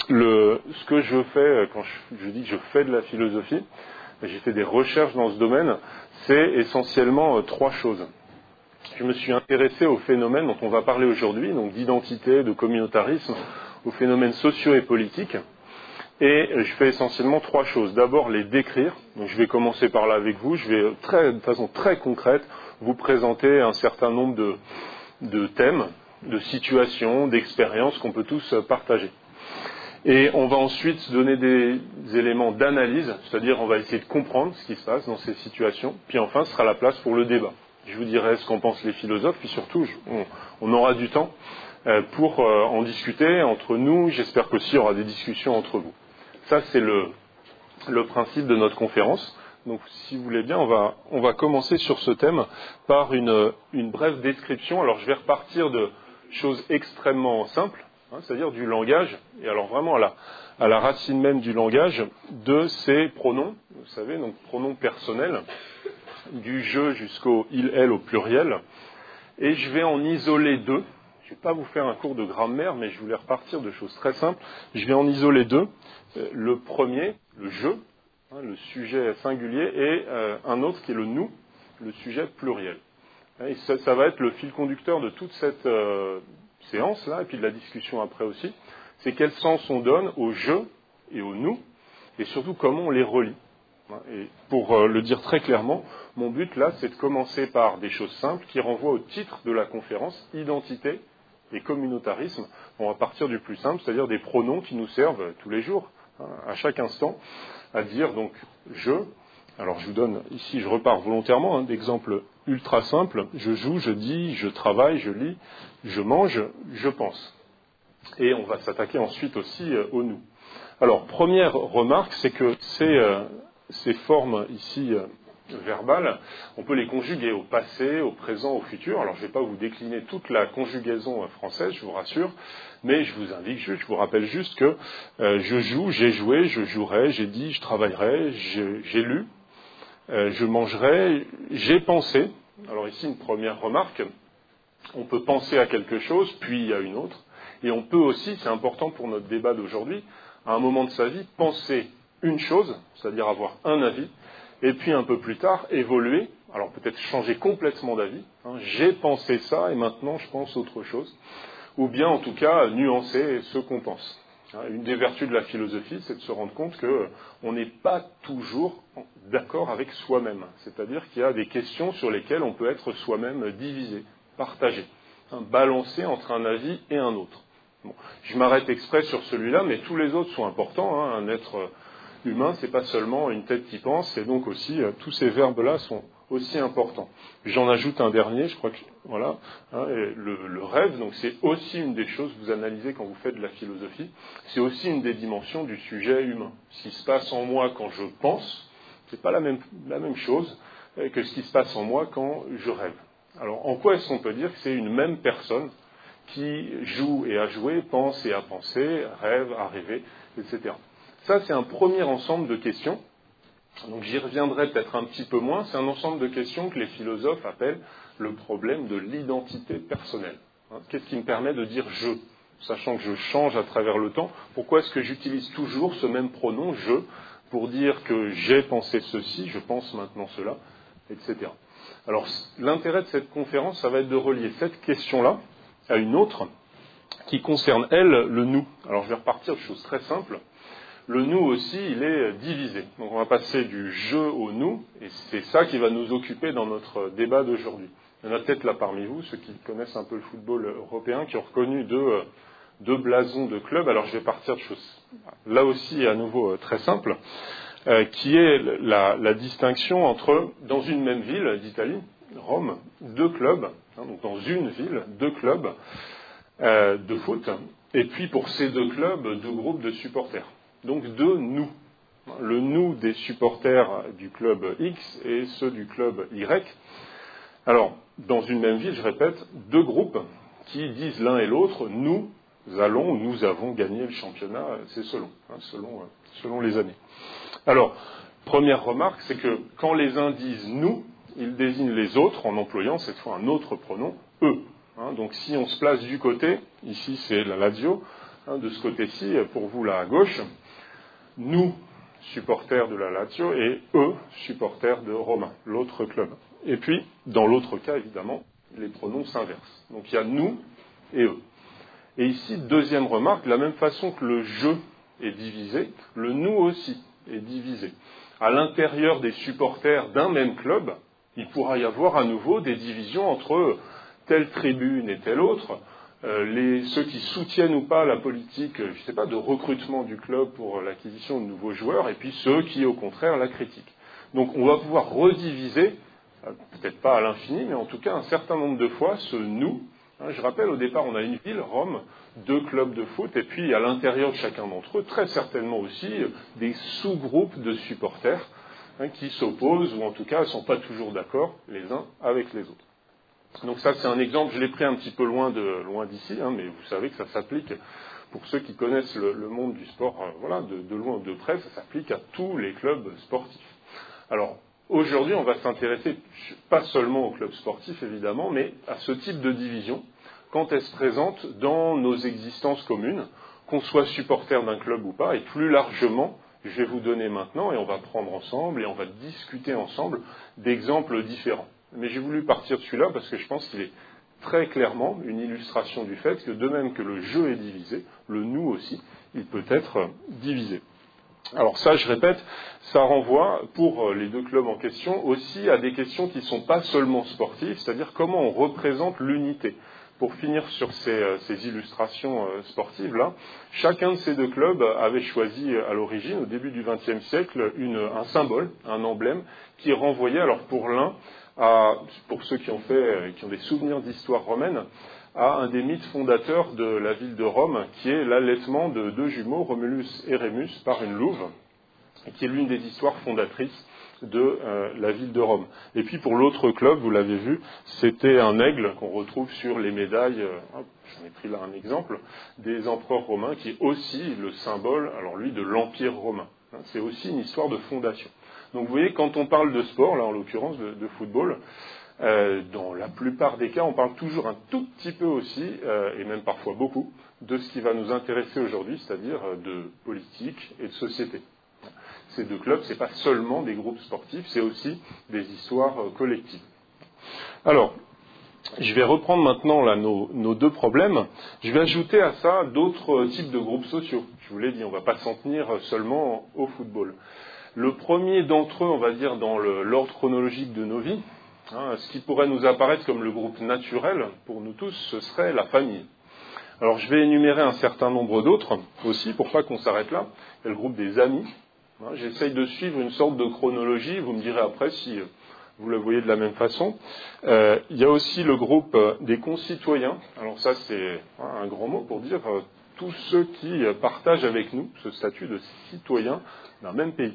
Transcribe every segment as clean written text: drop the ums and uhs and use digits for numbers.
Ce que je fais quand je dis que je fais de la philosophie, j'ai fait des recherches dans ce domaine, c'est essentiellement trois choses. Je me suis intéressé aux phénomènes dont on va parler aujourd'hui, donc d'identité, de communautarisme, aux phénomènes sociaux et politiques. Et je fais essentiellement trois choses. D'abord, les décrire. Donc, je vais commencer par là avec vous. Je vais, de façon très concrète, vous présenter un certain nombre de thèmes, de situations, d'expériences qu'on peut tous partager. Et on va ensuite donner des éléments d'analyse, c'est-à-dire on va essayer de comprendre ce qui se passe dans ces situations. Puis enfin, ce sera la place pour le débat. Je vous dirai ce qu'en pensent les philosophes, puis surtout, on aura du temps pour en discuter entre nous. J'espère qu'aussi il y aura des discussions entre vous. Ça, c'est le principe de notre conférence. Donc, si vous voulez bien, on va commencer sur ce thème par une brève description. Alors, je vais repartir de choses extrêmement simples, c'est-à-dire du langage, et alors vraiment à la racine même du langage, de ces pronoms, vous savez, donc pronoms personnels, du je jusqu'au il, elle au pluriel, et je vais en isoler deux. Je ne vais pas vous faire un cours de grammaire, mais je voulais repartir de choses très simples. Je vais en isoler deux. Le premier, le je, le sujet singulier, et un autre qui est le nous, le sujet pluriel. Et ça va être le fil conducteur de toute cette séance-là, et puis de la discussion après aussi. C'est quel sens on donne au je et au nous, et surtout comment on les relie. Et pour le dire très clairement, mon but là, c'est de commencer par des choses simples qui renvoient au titre de la conférence, identité et communautarisme. On va partir du plus simple, c'est-à-dire des pronoms qui nous servent tous les jours, à chaque instant, à dire donc je. Alors je vous donne ici, je repars volontairement d'exemples ultra simples. Je joue, je dis, je travaille, je lis, je mange, je pense. Et on va s'attaquer ensuite aussi au nous. Alors première remarque, c'est que ces formes ici verbales, on peut les conjuguer au passé, au présent, au futur. Alors je ne vais pas vous décliner toute la conjugaison française, je vous rassure, mais je vous indique juste, je vous rappelle juste que je joue, j'ai joué, je jouerai, j'ai dit, je travaillerai, j'ai lu, je mangerai, j'ai pensé. Alors ici une première remarque, on peut penser à quelque chose, puis à une autre, et on peut aussi, c'est important pour notre débat d'aujourd'hui, à un moment de sa vie, penser une chose, c'est-à-dire avoir un avis, et puis un peu plus tard, évoluer, alors peut-être changer complètement d'avis, j'ai pensé ça et maintenant je pense autre chose, ou bien en tout cas nuancer ce qu'on pense. Une des vertus de la philosophie, c'est de se rendre compte qu'on n'est pas toujours d'accord avec soi-même, c'est-à-dire qu'il y a des questions sur lesquelles on peut être soi-même divisé, partagé, balancé entre un avis et un autre. Bon, je m'arrête exprès sur celui-là, mais tous les autres sont importants. Un être humain, c'est pas seulement une tête qui pense, et donc aussi tous ces verbes-là sont aussi importants. J'en ajoute un dernier, je crois que voilà, et le rêve. Donc c'est aussi une des choses que vous analysez quand vous faites de la philosophie. C'est aussi une des dimensions du sujet humain. Ce qui se passe en moi quand je pense, c'est pas la même chose que ce qui se passe en moi quand je rêve. Alors en quoi est-ce qu'on peut dire que c'est une même personne qui joue et a joué, pense et a pensé, rêve, a rêvé, etc. Ça, c'est un premier ensemble de questions. Donc j'y reviendrai peut-être un petit peu moins. C'est un ensemble de questions que les philosophes appellent le problème de l'identité personnelle. Qu'est-ce qui me permet de dire « je », sachant que je change à travers le temps? Pourquoi est-ce que j'utilise toujours ce même pronom « je » pour dire que j'ai pensé ceci, je pense maintenant cela, etc. Alors l'intérêt de cette conférence, ça va être de relier cette question-là à une autre qui concerne, elle, le nous. Alors je vais repartir de choses très simples. Le nous aussi, il est divisé. Donc on va passer du je au nous, et c'est ça qui va nous occuper dans notre débat d'aujourd'hui. Il y en a peut-être là parmi vous, ceux qui connaissent un peu le football européen, qui ont reconnu deux blasons de clubs. Alors je vais partir de choses là aussi à nouveau très simples, qui est la distinction entre, dans une même ville d'Italie, Rome, deux clubs, donc dans une ville, deux clubs de foot, et puis pour ces deux clubs, deux groupes de supporters. Donc deux nous. Le nous des supporters du club X et ceux du club Y. Alors, dans une même ville, je répète, deux groupes qui disent l'un et l'autre, nous allons, nous avons gagné le championnat, c'est selon les années. Alors, première remarque, c'est que quand les uns disent nous, ils désignent les autres en employant cette fois un autre pronom, eux. Donc si on se place du côté, ici c'est la Lazio, de ce côté-ci, pour vous là à gauche, nous, supporters de la Lazio, et eux, supporters de Roma, l'autre club. Et puis, dans l'autre cas, évidemment, les pronoms s'inversent. Donc il y a nous et eux. Et ici, deuxième remarque, de la même façon que le je est divisé, le nous aussi est divisé. À l'intérieur des supporters d'un même club, il pourra y avoir à nouveau des divisions entre telle tribune et telle autre, ceux qui soutiennent ou pas la politique, je ne sais pas, de recrutement du club pour l'acquisition de nouveaux joueurs, et puis ceux qui, au contraire, la critiquent. Donc on va pouvoir rediviser, peut-être pas à l'infini, mais en tout cas un certain nombre de fois, ce nous. Je rappelle, au départ, on a une ville, Rome, 2 clubs de foot, et puis à l'intérieur de chacun d'entre eux, très certainement aussi, des sous-groupes de supporters qui s'opposent, ou en tout cas ne sont pas toujours d'accord les uns avec les autres. Donc ça, c'est un exemple, je l'ai pris un petit peu loin d'ici, mais vous savez que ça s'applique, pour ceux qui connaissent le monde du sport, de loin ou de près, ça s'applique à tous les clubs sportifs. Alors, aujourd'hui, on va s'intéresser pas seulement aux clubs sportifs, évidemment, mais à ce type de division, quand elle se présente dans nos existences communes, qu'on soit supporter d'un club ou pas, et plus largement, je vais vous donner maintenant, et on va prendre ensemble, et on va discuter ensemble d'exemples différents. Mais j'ai voulu partir de celui-là parce que je pense qu'il est très clairement une illustration du fait que de même que le je est divisé, le nous aussi, il peut être divisé. Alors ça, je répète, ça renvoie pour les 2 clubs en question aussi à des questions qui ne sont pas seulement sportives, c'est-à-dire comment on représente l'unité. Pour finir sur ces illustrations sportives-là, chacun de ces 2 clubs avait choisi à l'origine, au début du XXe siècle, un symbole, un emblème, qui renvoyait, alors pour l'un, pour ceux qui ont des souvenirs d'histoire romaine, à un des mythes fondateurs de la ville de Rome, qui est l'allaitement de 2 jumeaux, Romulus et Rémus, par une louve, qui est l'une des histoires fondatrices de la ville de Rome. Et puis pour l'autre club, vous l'avez vu, c'était un aigle qu'on retrouve sur les médailles, j'en ai pris là un exemple, des empereurs romains, qui est aussi le symbole, alors lui, de l'Empire romain. C'est aussi une histoire de fondation. Donc vous voyez, quand on parle de sport, là en l'occurrence de football, dans la plupart des cas, on parle toujours un tout petit peu aussi, et même parfois beaucoup, de ce qui va nous intéresser aujourd'hui, c'est-à-dire de politique et de société. Ces 2 clubs, ce n'est pas seulement des groupes sportifs, c'est aussi des histoires collectives. Alors, je vais reprendre maintenant là, nos 2 problèmes. Je vais ajouter à ça d'autres types de groupes sociaux. Je vous l'ai dit, on ne va pas s'en tenir seulement au football. Le premier d'entre eux, on va dire dans l'ordre chronologique de nos vies, ce qui pourrait nous apparaître comme le groupe naturel pour nous tous, ce serait la famille. Alors je vais énumérer un certain nombre d'autres aussi, pour pas qu'on s'arrête là. Il y a le groupe des amis. J'essaye de suivre une sorte de chronologie, vous me direz après si vous le voyez de la même façon. Il y a aussi le groupe des concitoyens. Alors ça c'est un grand mot pour dire tous ceux qui partagent avec nous ce statut de citoyen d'un même pays.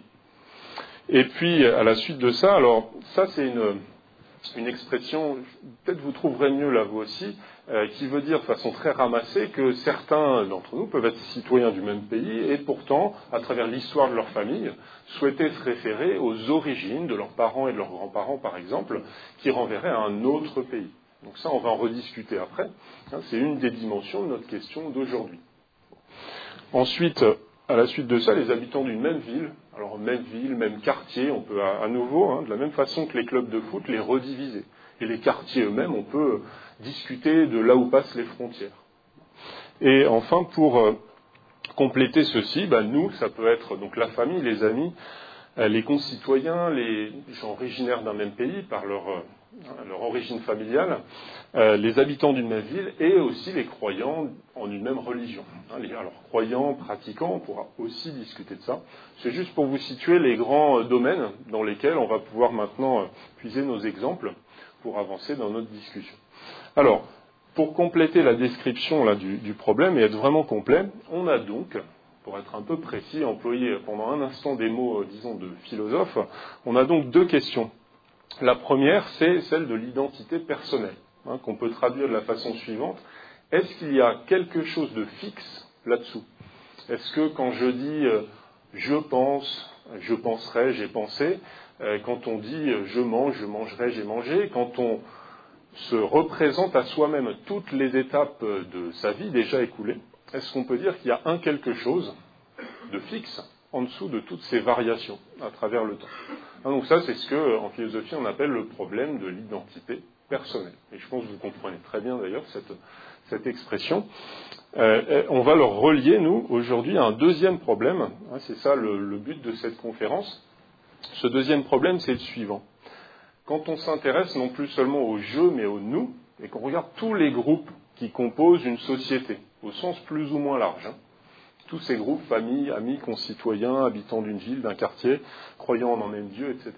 Et puis à la suite de ça, alors ça c'est une expression, peut-être vous trouverez mieux là vous aussi, qui veut dire de façon très ramassée que certains d'entre nous peuvent être citoyens du même pays et pourtant, à travers l'histoire de leur famille, souhaiter se référer aux origines de leurs parents et de leurs grands-parents par exemple, qui renverraient à un autre pays. Donc ça on va en rediscuter après, c'est une des dimensions de notre question d'aujourd'hui. Ensuite, à la suite de ça, les habitants d'une même ville, alors même ville, même quartier, on peut à nouveau, de la même façon que les clubs de foot, les rediviser. Et les quartiers eux-mêmes, on peut discuter de là où passent les frontières. Et enfin, pour compléter ceci, nous, ça peut être donc la famille, les amis, les concitoyens, les gens originaires d'un même pays par leur origine familiale, les habitants d'une même ville et aussi les croyants en une même religion. Alors croyants, pratiquants, on pourra aussi discuter de ça. C'est juste pour vous situer les grands domaines dans lesquels on va pouvoir maintenant puiser nos exemples pour avancer dans notre discussion. Alors, pour compléter la description là, du problème et être vraiment complet, on a donc, pour être un peu précis, employé pendant un instant des mots, disons, de philosophe, on a donc 2 questions. La première, c'est celle de l'identité personnelle, qu'on peut traduire de la façon suivante. Est-ce qu'il y a quelque chose de fixe là-dessous ? Est-ce que quand je dis je pense, je penserai, j'ai pensé, quand on dit je mange, je mangerai, j'ai mangé, quand on se représente à soi-même toutes les étapes de sa vie déjà écoulée, est-ce qu'on peut dire qu'il y a un quelque chose de fixe en dessous de toutes ces variations à travers le temps? Donc ça, c'est ce qu'en philosophie, on appelle le problème de l'identité personnelle. Et je pense que vous comprenez très bien d'ailleurs cette expression. On va le relier, nous, aujourd'hui, à un deuxième problème. C'est ça le but de cette conférence. Ce deuxième problème, c'est le suivant. Quand on s'intéresse non plus seulement au je, mais au nous, et qu'on regarde tous les groupes qui composent une société, au sens plus ou moins large, tous ces groupes, familles, amis, concitoyens, habitants d'une ville, d'un quartier, croyant en un même Dieu, etc.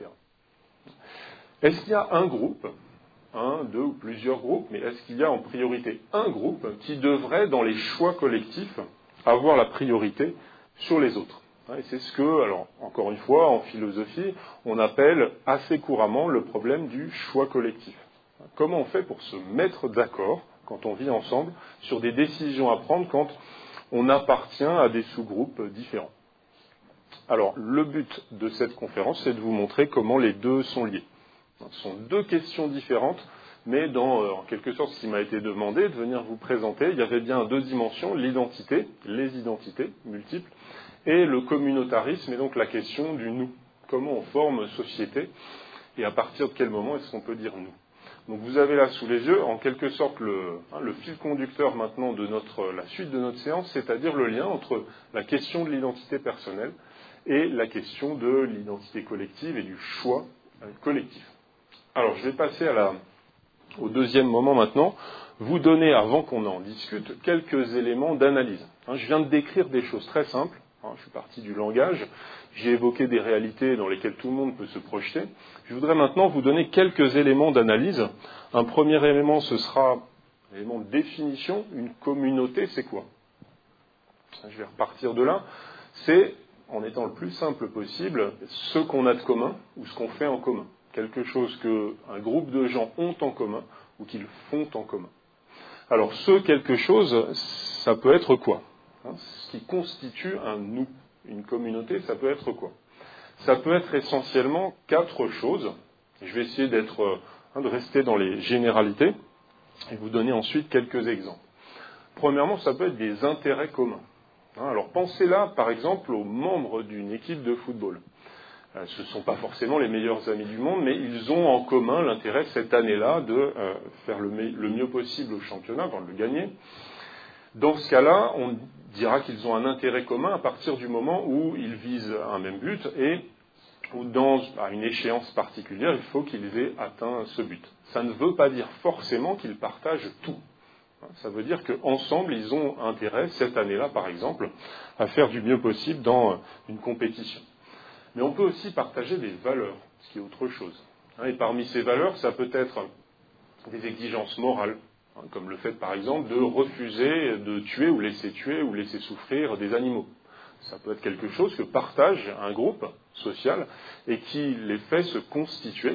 Est-ce qu'il y a un groupe, un, deux ou plusieurs groupes, mais est-ce qu'il y a en priorité un groupe qui devrait, dans les choix collectifs, avoir la priorité sur les autres? Et c'est ce que, alors encore une fois, en philosophie, on appelle assez couramment le problème du choix collectif. Comment on fait pour se mettre d'accord, quand on vit ensemble, sur des décisions à prendre quand on appartient à des sous-groupes différents? Alors, le but de cette conférence, c'est de vous montrer comment les deux sont liés. Ce sont deux questions différentes, mais en quelque sorte, ce qui m'a été demandé de venir vous présenter, il y avait bien deux dimensions, l'identité, les identités multiples, et le communautarisme, et donc la question du nous. Comment on forme société, et à partir de quel moment est-ce qu'on peut dire nous? Donc vous avez là sous les yeux, en quelque sorte, le fil conducteur maintenant de la suite de notre séance, c'est-à-dire le lien entre la question de l'identité personnelle et la question de l'identité collective et du choix collectif. Alors je vais passer au deuxième moment maintenant, vous donner, avant qu'on en discute, quelques éléments d'analyse. Je viens de décrire des choses très simples. Je suis parti du langage, j'ai évoqué des réalités dans lesquelles tout le monde peut se projeter. Je voudrais maintenant vous donner quelques éléments d'analyse. Un premier élément, ce sera l'élément de définition. Une communauté, c'est quoi? Je vais repartir de là. C'est, en étant le plus simple possible, ce qu'on a de commun ou ce qu'on fait en commun. Quelque chose qu'un groupe de gens ont en commun ou qu'ils font en commun. Alors, ce quelque chose, ça peut être quoi? Ce qui constitue un nous, une communauté, ça peut être quoi? Ça peut être essentiellement quatre choses. Je vais essayer de rester dans les généralités et vous donner ensuite quelques exemples. Premièrement, ça peut être des intérêts communs. Alors pensez là, par exemple, aux membres d'une équipe de football. Ce ne sont pas forcément les meilleurs amis du monde, mais ils ont en commun l'intérêt cette année-là de faire le mieux possible au championnat, de le gagner. Dans ce cas-là, on dira qu'ils ont un intérêt commun à partir du moment où ils visent un même but et où, à une échéance particulière, il faut qu'ils aient atteint ce but. Ça ne veut pas dire forcément qu'ils partagent tout. Ça veut dire qu'ensemble, ils ont intérêt, cette année-là, par exemple, à faire du mieux possible dans une compétition. Mais on peut aussi partager des valeurs, ce qui est autre chose. Et parmi ces valeurs, ça peut être des exigences morales, comme le fait, par exemple, de refuser de tuer ou laisser souffrir des animaux. Ça peut être quelque chose que partage un groupe social et qui les fait se constituer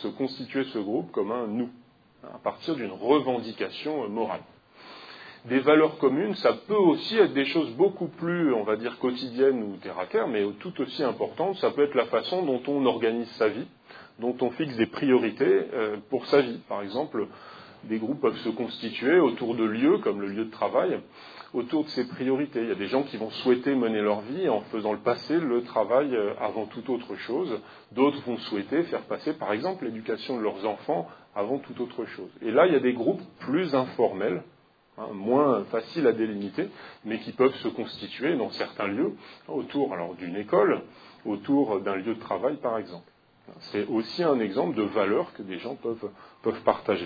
ce groupe comme un nous, à partir d'une revendication morale. Des valeurs communes, ça peut aussi être des choses beaucoup plus, on va dire, quotidiennes ou terre-à-terre, mais tout aussi importantes. Ça peut être la façon dont on organise sa vie, dont on fixe des priorités pour sa vie. Par exemple, des groupes peuvent se constituer autour de lieux, comme le lieu de travail, autour de ces priorités. Il y a des gens qui vont souhaiter mener leur vie en faisant passer le travail avant toute autre chose. D'autres vont souhaiter faire passer, par exemple, l'éducation de leurs enfants avant toute autre chose. Et là, il y a des groupes plus informels, moins faciles à délimiter, mais qui peuvent se constituer dans certains lieux, autour d'une école, autour d'un lieu de travail, par exemple. C'est aussi un exemple de valeur que des gens peuvent partager.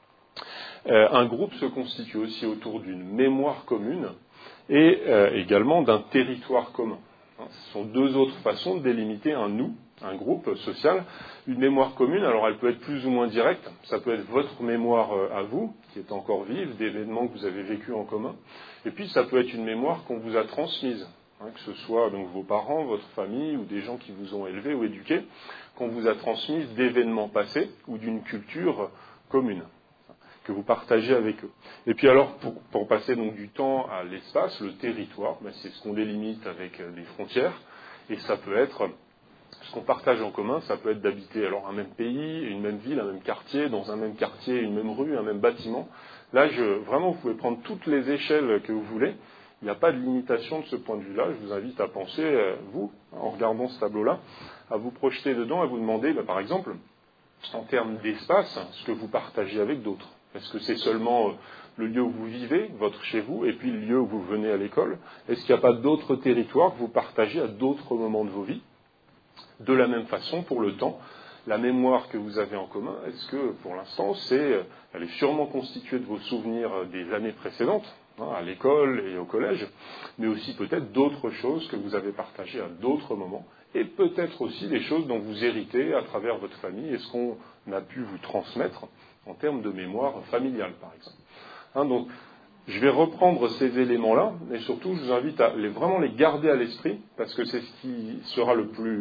Un groupe se constitue aussi autour d'une mémoire commune et également d'un territoire commun. Ce sont deux autres façons de délimiter un nous, un groupe social. Une mémoire commune, alors elle peut être plus ou moins directe, ça peut être votre mémoire à vous, qui est encore vive, d'événements que vous avez vécus en commun, et puis ça peut être une mémoire qu'on vous a transmise, que ce soit donc vos parents, votre famille, ou des gens qui vous ont élevé ou éduqué, qu'on vous a transmise d'événements passés ou d'une culture commune que vous partagez avec eux. Et puis alors, pour passer donc du temps à l'espace, le territoire, c'est ce qu'on délimite avec des frontières, et ça peut être, ce qu'on partage en commun, ça peut être d'habiter alors un même pays, une même ville, un même quartier, dans un même quartier, une même rue, un même bâtiment. Là, vraiment, vous pouvez prendre toutes les échelles que vous voulez, Il n'y a pas de limitation de ce point de vue-là. Je vous invite à penser, vous, en regardant ce tableau-là, à vous projeter dedans, à vous demander, par exemple, en termes d'espace, ce que vous partagez avec d'autres. Est-ce que c'est seulement le lieu où vous vivez, votre chez vous, et puis le lieu où vous venez à l'école? Est-ce qu'il n'y a pas d'autres territoires que vous partagez à d'autres moments de vos vies? De la même façon, pour le temps, la mémoire que vous avez en commun, est-ce que, pour l'instant, elle est sûrement constituée de vos souvenirs des années précédentes, à l'école et au collège, mais aussi peut-être d'autres choses que vous avez partagées à d'autres moments, et peut-être aussi des choses dont vous héritez à travers votre famille, et ce qu'on a pu vous transmettre en termes de mémoire familiale, par exemple. Donc, je vais reprendre ces éléments-là, et surtout, je vous invite à vraiment les garder à l'esprit, parce que c'est ce qui sera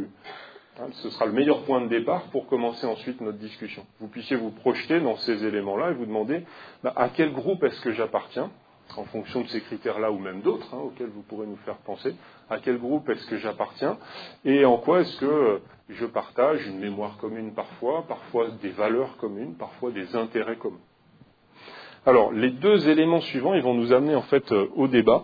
ce sera le meilleur point de départ pour commencer ensuite notre discussion. Vous puissiez vous projeter dans ces éléments-là et vous demander à quel groupe est-ce que j'appartiens, en fonction de ces critères-là ou même d'autres auxquels vous pourrez nous faire penser, à quel groupe est-ce que j'appartiens et en quoi est-ce que je partage une mémoire commune parfois des valeurs communes, parfois des intérêts communs. Alors, les deux éléments suivants, ils vont nous amener en fait au débat.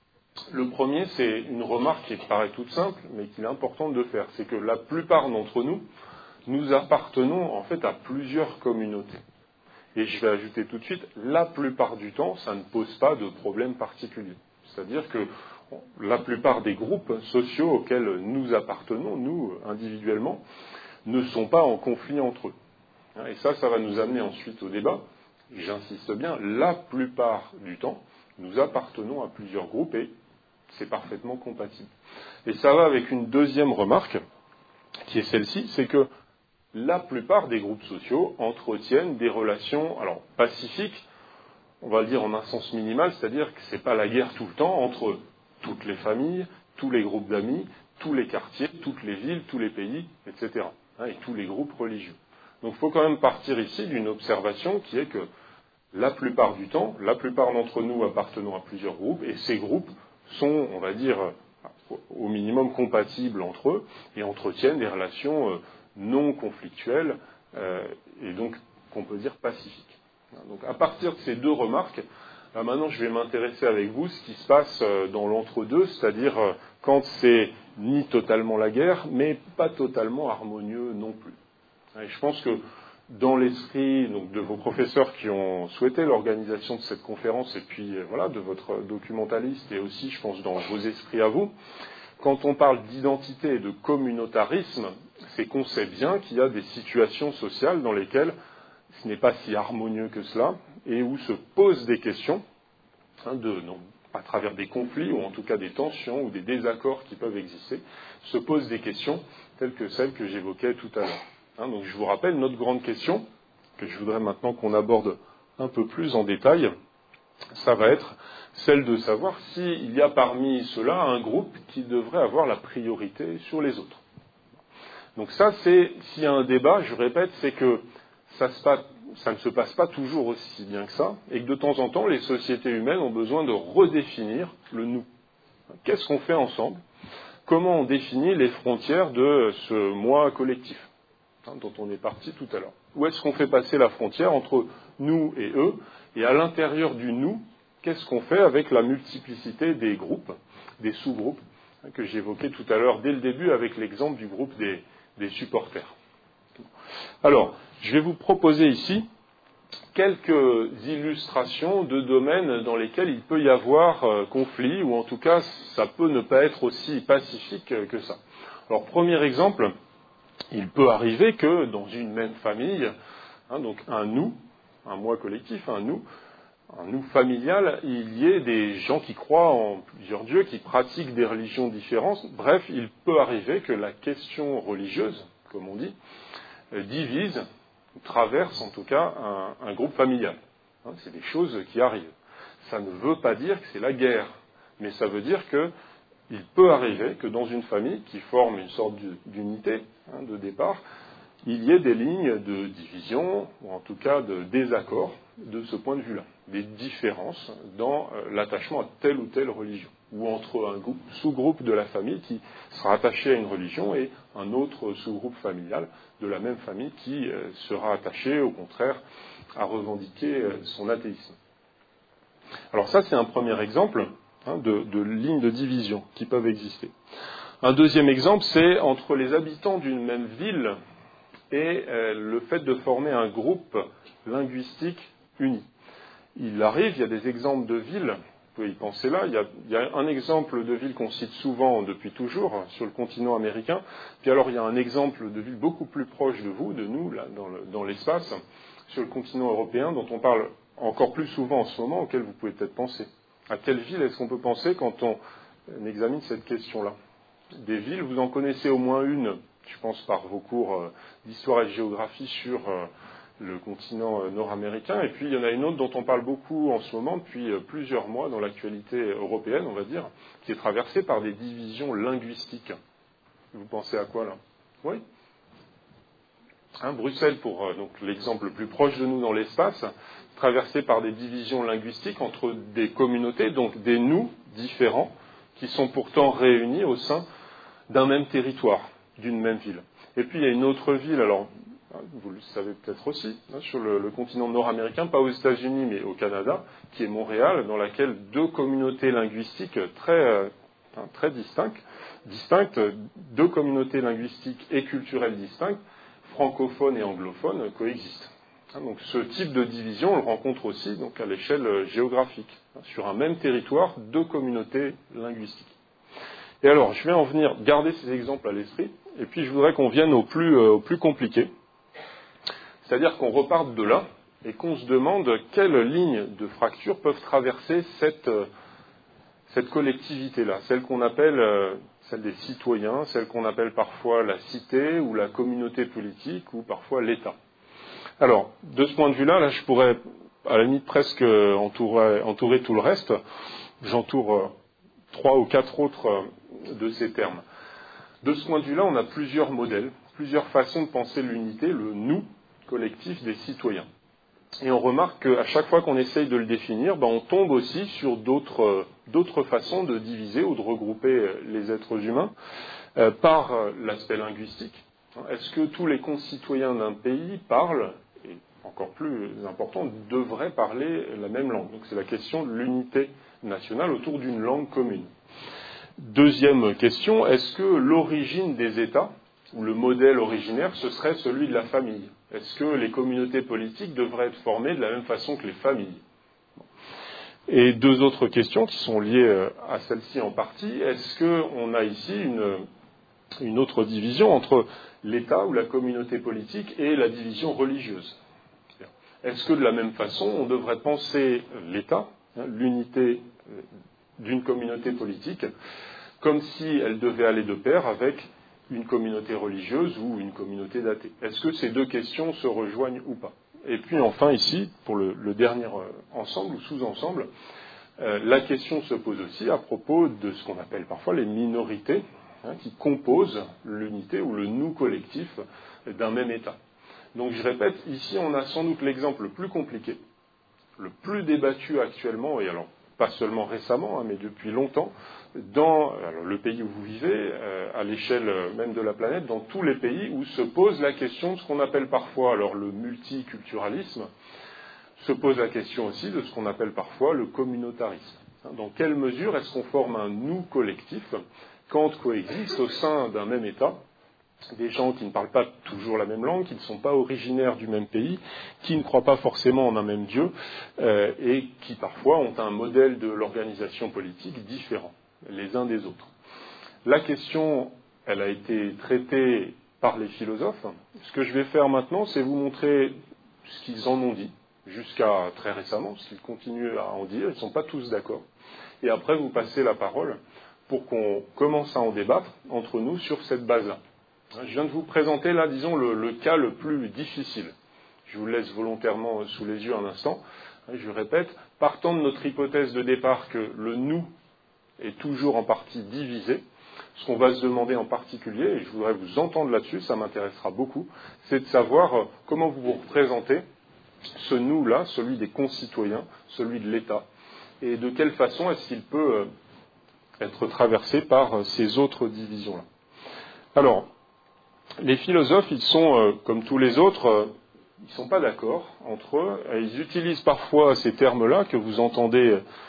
Le premier, c'est une remarque qui paraît toute simple, mais qu'il est important de faire. C'est que la plupart d'entre nous, nous appartenons en fait à plusieurs communautés. Et je vais ajouter tout de suite, la plupart du temps, ça ne pose pas de problème particulier. C'est-à-dire que la plupart des groupes sociaux auxquels nous appartenons, nous, individuellement, ne sont pas en conflit entre eux. Et ça va nous amener ensuite au débat. J'insiste bien, la plupart du temps, nous appartenons à plusieurs groupes et c'est parfaitement compatible. Et ça va avec une deuxième remarque, qui est celle-ci, c'est que la plupart des groupes sociaux entretiennent des relations, alors pacifiques, on va le dire en un sens minimal, c'est-à-dire que ce n'est pas la guerre tout le temps entre toutes les familles, tous les groupes d'amis, tous les quartiers, toutes les villes, tous les pays, etc. Et tous les groupes religieux. Donc il faut quand même partir ici d'une observation qui est que la plupart du temps, la plupart d'entre nous appartenons à plusieurs groupes, et ces groupes sont, on va dire, au minimum compatibles entre eux, et entretiennent des relations non conflictuelles, et donc qu'on peut dire pacifiques. Donc à partir de ces deux remarques, là maintenant je vais m'intéresser avec vous ce qui se passe dans l'entre-deux, c'est-à-dire quand c'est ni totalement la guerre, mais pas totalement harmonieux non plus. Et je pense que dans l'esprit de vos professeurs qui ont souhaité l'organisation de cette conférence, et puis de votre documentaliste, et aussi, je pense, dans vos esprits à vous, quand on parle d'identité et de communautarisme, c'est qu'on sait bien qu'il y a des situations sociales dans lesquelles ce n'est pas si harmonieux que cela, et où se posent des questions, à travers des conflits, ou en tout cas des tensions, ou des désaccords qui peuvent exister, se posent des questions telles que celles que j'évoquais tout à l'heure. Donc je vous rappelle notre grande question, que je voudrais maintenant qu'on aborde un peu plus en détail, ça va être celle de savoir s'il y a parmi ceux-là un groupe qui devrait avoir la priorité sur les autres. Donc ça, s'il y a un débat, je répète, c'est que ça ne se passe pas toujours aussi bien que ça, et que de temps en temps, les sociétés humaines ont besoin de redéfinir le nous. Qu'est-ce qu'on fait ensemble? Comment on définit les frontières de ce moi collectif dont on est parti tout à l'heure? Où est-ce qu'on fait passer la frontière entre nous et eux? Et à l'intérieur du nous, qu'est-ce qu'on fait avec la multiplicité des groupes, des sous-groupes, que j'évoquais tout à l'heure dès le début avec l'exemple du groupe des supporters. Alors, je vais vous proposer ici quelques illustrations de domaines dans lesquels il peut y avoir conflit, ou en tout cas, ça peut ne pas être aussi pacifique que ça. Alors, premier exemple, il peut arriver que dans une même famille, donc un nous, un moi collectif, un nous familial, il y ait des gens qui croient en plusieurs dieux, qui pratiquent des religions différentes. Bref, il peut arriver que la question religieuse, comme on dit, divise, traverse en tout cas un groupe familial. C'est des choses qui arrivent. Ça ne veut pas dire que c'est la guerre, mais ça veut dire qu'il peut arriver que dans une famille qui forme une sorte d'unité de départ, il y ait des lignes de division, ou en tout cas de désaccord de ce point de vue-là, des différences dans l'attachement à telle ou telle religion, ou entre un sous-groupe de la famille qui sera attaché à une religion et un autre sous-groupe familial de la même famille qui sera attaché, au contraire, à revendiquer son athéisme. Alors ça, c'est un premier exemple de lignes de division qui peuvent exister. Un deuxième exemple, c'est entre les habitants d'une même ville et le fait de former un groupe linguistique uni. Il arrive, il y a des exemples de villes, vous pouvez y penser là, il y a un exemple de ville qu'on cite souvent depuis toujours sur le continent américain, puis alors il y a un exemple de ville beaucoup plus proche de vous, de nous, là, dans l'espace, sur le continent européen, dont on parle encore plus souvent en ce moment, auquel vous pouvez peut-être penser. À quelle ville est-ce qu'on peut penser quand on examine cette question-là? Des villes, vous en connaissez au moins une, je pense par vos cours d'histoire et de géographie sur le continent nord-américain, et puis il y en a une autre dont on parle beaucoup en ce moment depuis plusieurs mois dans l'actualité européenne, on va dire, qui est traversée par des divisions linguistiques. Vous pensez à quoi là? Oui. Bruxelles, pour donc l'exemple le plus proche de nous dans l'espace, traversée par des divisions linguistiques entre des communautés, donc des nous différents, qui sont pourtant réunis au sein d'un même territoire, d'une même ville. Et puis il y a une autre ville, alors vous le savez peut-être aussi, sur le continent nord-américain, pas aux États-Unis mais au Canada, qui est Montréal, dans laquelle deux communautés linguistiques très distinctes, deux communautés linguistiques et culturelles distinctes, francophones et anglophones, coexistent. Donc ce type de division, on le rencontre aussi donc, à l'échelle géographique. Sur un même territoire, deux communautés linguistiques. Et alors, je vais en venir garder ces exemples à l'esprit, et puis je voudrais qu'on vienne au plus compliqué. C'est-à-dire qu'on reparte de là, et qu'on se demande quelles lignes de fracture peuvent traverser cette collectivité-là, celle qu'on appelle celle des citoyens, celle qu'on appelle parfois la cité, ou la communauté politique, ou parfois l'État. Alors, de ce point de vue-là, je pourrais, à la limite, presque entourer tout le reste. J'entoure 3 ou 4 autres de ces termes. De ce point de vue-là, on a plusieurs modèles, plusieurs façons de penser l'unité, le nous collectif des citoyens. Et on remarque qu'à chaque fois qu'on essaye de le définir, on tombe aussi sur d'autres façons de diviser ou de regrouper les êtres humains par l'aspect linguistique. Est-ce que tous les concitoyens d'un pays parlent, et encore plus important, devraient parler la même langue? Donc c'est la question de l'unité nationale autour d'une langue commune. Deuxième question, est-ce que l'origine des États, ou le modèle originaire, ce serait celui de la famille? Est-ce que les communautés politiques devraient être formées de la même façon que les familles? Et deux autres questions qui sont liées à celle-ci en partie. Est-ce qu'on a ici une autre division entre l'État ou la communauté politique et la division religieuse? Est-ce que de la même façon, on devrait penser l'État, l'unité d'une communauté politique, comme si elle devait aller de pair avec une communauté religieuse ou une communauté d'athées? Est-ce que ces deux questions se rejoignent ou pas? Et puis enfin ici, pour le dernier ensemble ou sous-ensemble, la question se pose aussi à propos de ce qu'on appelle parfois les minorités, qui composent l'unité ou le nous collectif d'un même État. Donc je répète, ici on a sans doute l'exemple le plus compliqué, le plus débattu actuellement, et alors pas seulement récemment, mais depuis longtemps, dans le pays où vous vivez, à l'échelle même de la planète, dans tous les pays où se pose la question de ce qu'on appelle parfois alors le multiculturalisme, se pose la question aussi de ce qu'on appelle parfois le communautarisme. Dans quelle mesure est-ce qu'on forme un nous collectif quand coexistent au sein d'un même État des gens qui ne parlent pas toujours la même langue, qui ne sont pas originaires du même pays, qui ne croient pas forcément en un même Dieu, et qui parfois ont un modèle de l'organisation politique différent, les uns des autres. La question, elle a été traitée par les philosophes. Ce que je vais faire maintenant, c'est vous montrer ce qu'ils en ont dit, jusqu'à très récemment, parce qu'ils continuent à en dire, ils ne sont pas tous d'accord. Et après, vous passez la parole pour qu'on commence à en débattre entre nous sur cette base-là. Je viens de vous présenter là, disons, le cas le plus difficile. Je vous laisse volontairement sous les yeux un instant. Je répète, partant de notre hypothèse de départ que le nous est toujours en partie divisé, ce qu'on va se demander en particulier, et je voudrais vous entendre là-dessus, ça m'intéressera beaucoup, c'est de savoir comment vous vous représentez ce nous-là, celui des concitoyens, celui de l'État, et de quelle façon est-ce qu'il peut être traversé par ces autres divisions-là. Alors, les philosophes, ils sont, comme tous les autres, ils ne sont pas d'accord entre eux. Ils utilisent parfois ces termes-là que vous entendez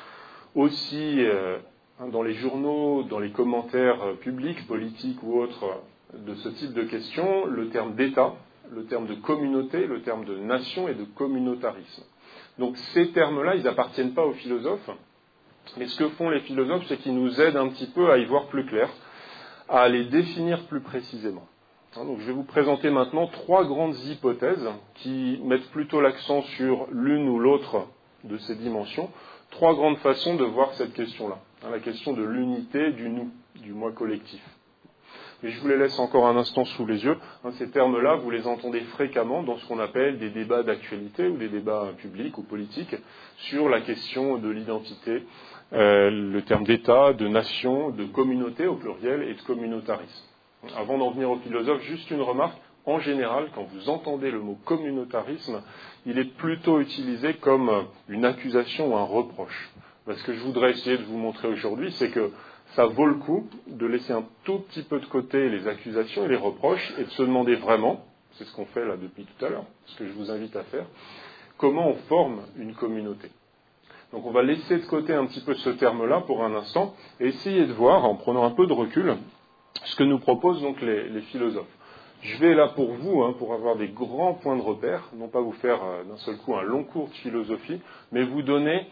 aussi dans les journaux, dans les commentaires publics, politiques ou autres de ce type de questions, le terme d'État, le terme de communauté, le terme de nation et de communautarisme. Donc ces termes-là, ils n'appartiennent pas aux philosophes, mais ce que font les philosophes, c'est qu'ils nous aident un petit peu à y voir plus clair, à les définir plus précisément. Donc je vais vous présenter maintenant 3 grandes hypothèses qui mettent plutôt l'accent sur l'une ou l'autre de ces dimensions, 3 grandes façons de voir cette question-là, la question de l'unité du nous, du moi collectif. Mais je vous les laisse encore un instant sous les yeux. Ces termes-là, vous les entendez fréquemment dans ce qu'on appelle des débats d'actualité ou des débats publics ou politiques sur la question de l'identité, le terme d'État, de nation, de communauté au pluriel et de communautarisme. Avant d'en venir aux philosophes, juste une remarque. En général, quand vous entendez le mot communautarisme, il est plutôt utilisé comme une accusation ou un reproche. Ce que je voudrais essayer de vous montrer aujourd'hui, c'est que ça vaut le coup de laisser un tout petit peu de côté les accusations et les reproches et de se demander vraiment, c'est ce qu'on fait là depuis tout à l'heure, ce que je vous invite à faire, comment on forme une communauté. Donc on va laisser de côté un petit peu ce terme-là pour un instant et essayer de voir, en prenant un peu de recul, ce que nous proposent donc les philosophes. Je vais là pour vous, pour avoir des grands points de repère, non pas vous faire d'un seul coup un long cours de philosophie, mais vous donner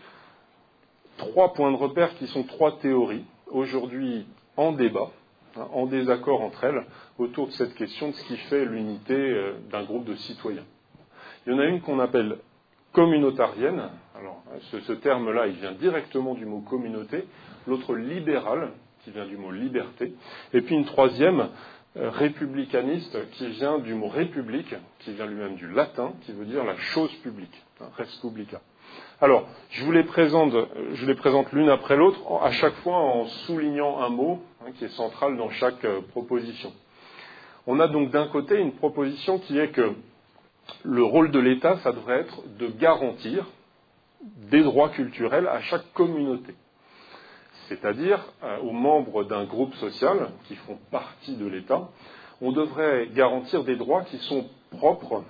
3 points de repère qui sont 3 théories, aujourd'hui en débat, en désaccord entre elles, autour de cette question de ce qui fait l'unité d'un groupe de citoyens. Il y en a une qu'on appelle communautarienne. Alors, ce terme-là, il vient directement du mot communauté. L'autre, libérale, qui vient du mot liberté. Et puis une troisième, républicaniste, qui vient du mot république, qui vient lui-même du latin, qui veut dire la chose publique, res publica. Alors, je vous les présente l'une après l'autre, à chaque fois en soulignant un mot qui est central dans chaque proposition. On a donc d'un côté une proposition qui est que le rôle de l'État, ça devrait être de garantir des droits culturels à chaque communauté. C'est-à-dire aux membres d'un groupe social qui font partie de l'État, on devrait garantir des droits qui sont propres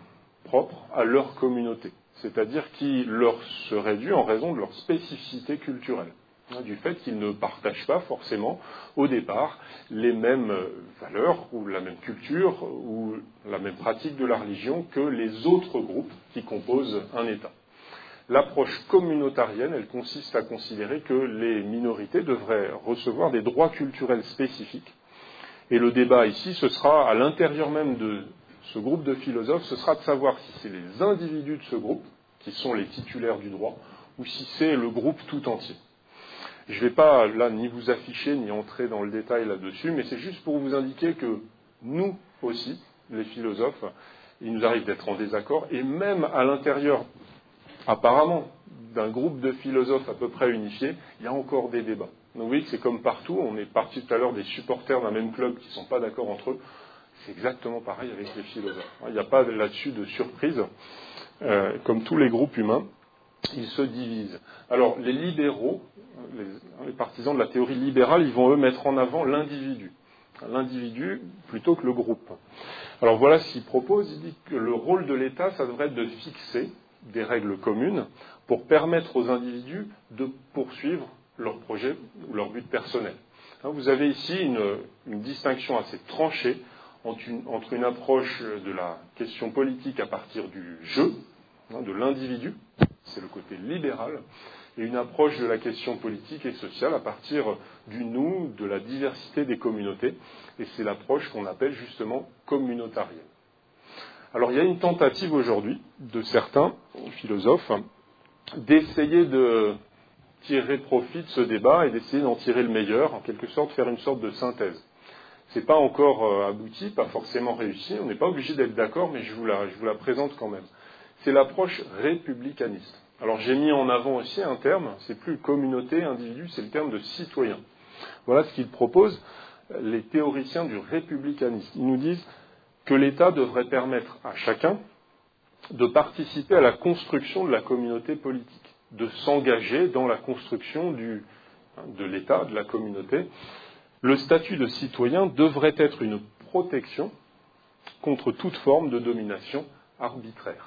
à leur communauté, c'est-à-dire qui leur seraient dus en raison de leur spécificité culturelle, du fait qu'ils ne partagent pas forcément au départ les mêmes valeurs ou la même culture ou la même pratique de la religion que les autres groupes qui composent un État. L'approche communautarienne, elle consiste à considérer que les minorités devraient recevoir des droits culturels spécifiques. Et le débat ici, ce sera à l'intérieur même de ce groupe de philosophes, ce sera de savoir si c'est les individus de ce groupe qui sont les titulaires du droit ou si c'est le groupe tout entier. Je ne vais pas là ni vous afficher ni entrer dans le détail là-dessus, mais c'est juste pour vous indiquer que nous aussi, les philosophes, il nous arrive d'être en désaccord, et même à l'intérieur, apparemment, d'un groupe de philosophes à peu près unifiés, il y a encore des débats. Donc vous voyez que c'est comme partout, on est parti tout à l'heure des supporters d'un même club qui ne sont pas d'accord entre eux, c'est exactement pareil avec les philosophes. Il n'y a pas là-dessus de surprise, comme tous les groupes humains. Ils se divisent. Alors, les libéraux, les partisans de la théorie libérale, ils vont, eux, mettre en avant l'individu. L'individu plutôt que le groupe. Alors, voilà ce qu'ils proposent. Ils disent que le rôle de l'État, ça devrait être de fixer des règles communes pour permettre aux individus de poursuivre leur projet ou leur but personnel. Vous avez ici une distinction assez tranchée entre une approche de la question politique à partir du jeu, de l'individu, c'est le côté libéral, et une approche de la question politique et sociale à partir du nous, de la diversité des communautés, et c'est l'approche qu'on appelle justement communautarienne. Alors il y a une tentative aujourd'hui de certains philosophes d'essayer de tirer profit de ce débat et d'essayer d'en tirer le meilleur, en quelque sorte faire une sorte de synthèse. Ce n'est pas encore abouti, pas forcément réussi, on n'est pas obligé d'être d'accord, mais je vous la présente quand même. C'est l'approche républicaniste. Alors j'ai mis en avant aussi un terme, c'est plus communauté, individu, c'est le terme de citoyen. Voilà ce qu'ils proposent, les théoriciens du républicanisme. Ils nous disent que l'État devrait permettre à chacun de participer à la construction de la communauté politique, de s'engager dans la construction de l'État, de la communauté. Le statut de citoyen devrait être une protection contre toute forme de domination arbitraire.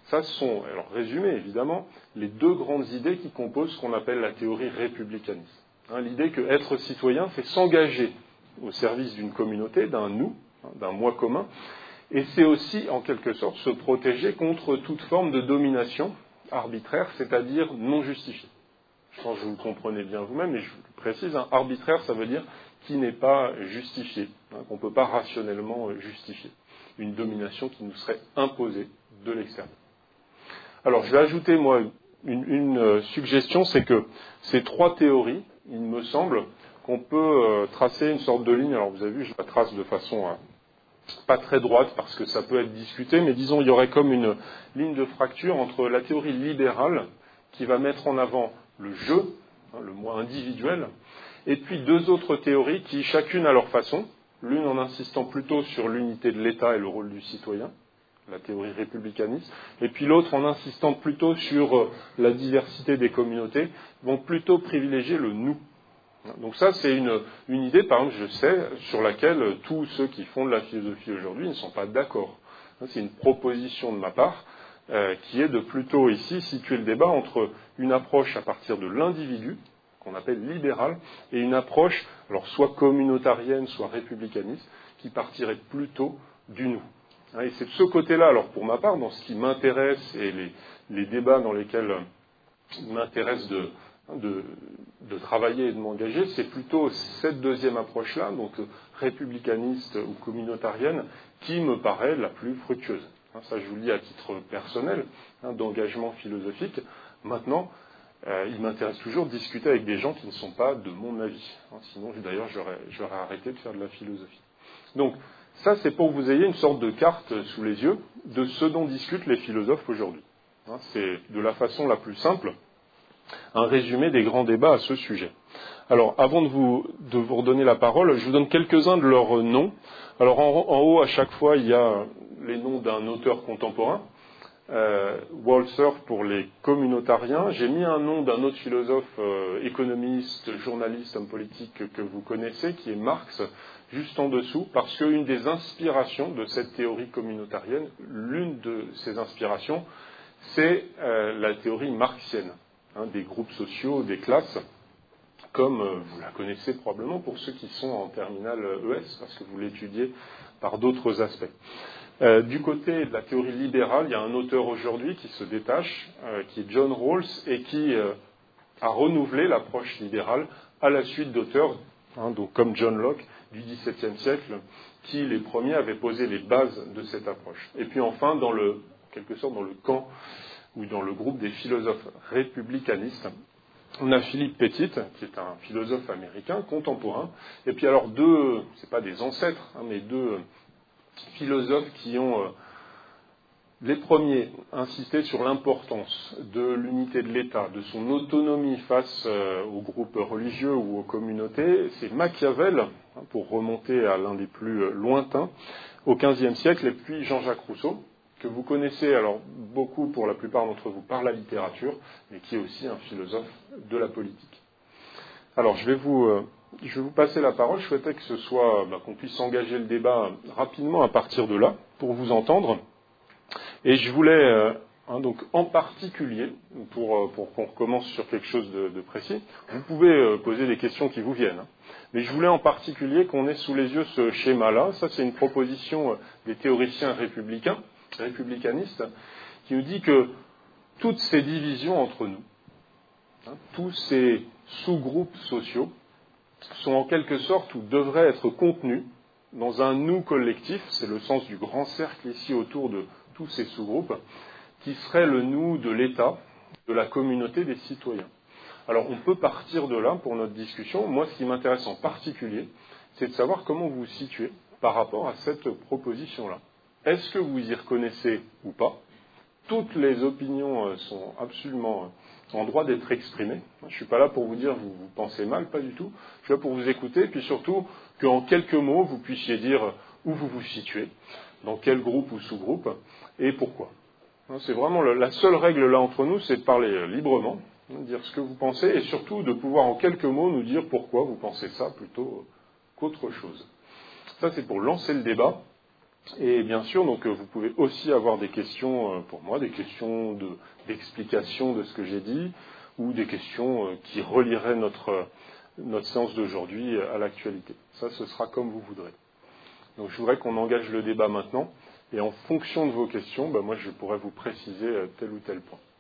Ça sont, alors résumé évidemment, les deux grandes idées qui composent ce qu'on appelle la théorie républicaniste. L'idée que être citoyen, c'est s'engager au service d'une communauté, d'un nous, d'un moi commun, et c'est aussi, en quelque sorte, se protéger contre toute forme de domination arbitraire, c'est-à-dire non justifiée. Je pense que vous le comprenez bien vous-même, mais je vous le précise, arbitraire, ça veut dire qui n'est pas justifié, qu'on ne peut pas rationnellement justifier. Une domination qui nous serait imposée de l'extérieur. Alors, je vais ajouter, moi, une suggestion, c'est que ces trois théories, il me semble qu'on peut tracer une sorte de ligne. Alors, vous avez vu, je la trace de façon pas très droite, parce que ça peut être discuté, mais disons, il y aurait comme une ligne de fracture entre la théorie libérale, qui va mettre en avant le jeu, le moi individuel, et puis deux autres théories qui, chacune à leur façon, l'une en insistant plutôt sur l'unité de l'État et le rôle du citoyen, la théorie républicaniste, et puis l'autre en insistant plutôt sur la diversité des communautés, vont plutôt privilégier le nous. Donc ça, c'est une idée, par exemple, je sais, sur laquelle tous ceux qui font de la philosophie aujourd'hui ne sont pas d'accord. C'est une proposition de ma part, qui est de plutôt ici situer le débat entre une approche à partir de l'individu, qu'on appelle libérale, et une approche, alors soit communautarienne, soit républicaniste, qui partirait plutôt du nous. Et c'est de ce côté-là, alors pour ma part, dans ce qui m'intéresse et les débats dans lesquels il m'intéresse de travailler et de m'engager, c'est plutôt cette deuxième approche-là, donc républicaniste ou communautarienne, qui me paraît la plus fructueuse. Ça, je vous le dis à titre personnel, d'engagement philosophique. Maintenant, il m'intéresse toujours de discuter avec des gens qui ne sont pas de mon avis. Sinon, d'ailleurs, j'aurais arrêté de faire de la philosophie. Donc, ça, c'est pour que vous ayez une sorte de carte sous les yeux de ce dont discutent les philosophes aujourd'hui. C'est de la façon la plus simple un résumé des grands débats à ce sujet. Alors, avant de vous redonner la parole, je vous donne quelques-uns de leurs noms. Alors, en haut, à chaque fois, il y a les noms d'un auteur contemporain. Walser pour les communautariens. J'ai mis un nom d'un autre philosophe, économiste, journaliste, homme politique que vous connaissez, qui est Marx, juste en dessous, parce qu'une des inspirations de cette théorie communautarienne, l'une de ces inspirations, c'est la théorie marxienne, des groupes sociaux, des classes, comme vous la connaissez probablement pour ceux qui sont en terminale ES, parce que vous l'étudiez par d'autres aspects. Du côté de la théorie libérale, il y a un auteur aujourd'hui qui se détache, qui est John Rawls, et qui a renouvelé l'approche libérale à la suite d'auteurs, donc comme John Locke, du XVIIe siècle, qui les premiers avaient posé les bases de cette approche. Et puis enfin, en quelque sorte, dans le camp ou dans le groupe des philosophes républicanistes, on a Philippe Pettit, qui est un philosophe américain contemporain, et puis alors deux, c'est pas des ancêtres, mais deux philosophes qui ont, les premiers, insisté sur l'importance de l'unité de l'État, de son autonomie face aux groupes religieux ou aux communautés. C'est Machiavel, pour remonter à l'un des plus lointains, au XVe siècle, et puis Jean-Jacques Rousseau, que vous connaissez alors beaucoup pour la plupart d'entre vous par la littérature, mais qui est aussi un philosophe de la politique. Alors je vais vous passer la parole. Je souhaitais que ce soit qu'on puisse engager le débat rapidement à partir de là, pour vous entendre. Et je voulais donc en particulier, pour qu'on recommence sur quelque chose de précis, vous pouvez poser des questions qui vous viennent. Mais je voulais en particulier qu'on ait sous les yeux ce schéma-là. Ça, c'est une proposition des théoriciens républicanistes, qui nous dit que toutes ces divisions entre nous, tous ces sous-groupes sociaux, sont en quelque sorte ou devraient être contenus dans un nous collectif, c'est le sens du grand cercle ici autour de tous ces sous-groupes, qui serait le nous de l'État, de la communauté des citoyens. Alors on peut partir de là pour notre discussion. Moi, ce qui m'intéresse en particulier, c'est de savoir comment vous vous situez par rapport à cette proposition-là. Est-ce que vous y reconnaissez ou pas? Toutes les opinions sont absolument en droit d'être exprimées. Je ne suis pas là pour vous dire vous pensez mal, pas du tout. Je suis là pour vous écouter, et puis surtout qu'en quelques mots, vous puissiez dire où vous vous situez, dans quel groupe ou sous-groupe, et pourquoi. C'est vraiment la seule règle là entre nous, c'est de parler librement, de dire ce que vous pensez, et surtout de pouvoir en quelques mots nous dire pourquoi vous pensez ça plutôt qu'autre chose. Ça, c'est pour lancer le débat. Et bien sûr, donc, vous pouvez aussi avoir des questions pour moi, des questions d'explication de ce que j'ai dit, ou des questions qui relieraient notre séance d'aujourd'hui à l'actualité. Ça, ce sera comme vous voudrez. Donc je voudrais qu'on engage le débat maintenant, et en fonction de vos questions, moi je pourrais vous préciser tel ou tel point.